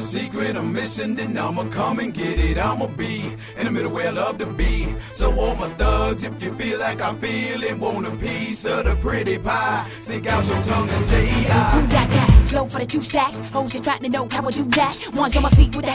secret I'm missing, then I'ma come and get it. I'ma be in the middle where I love to be. So all my thugs, if you feel like I feel it, want a piece of the pretty pie, stick out your tongue and say I. Who got that? Flow for the 2 stacks. Hoes just trying to know how I do that. Ones on my feet with the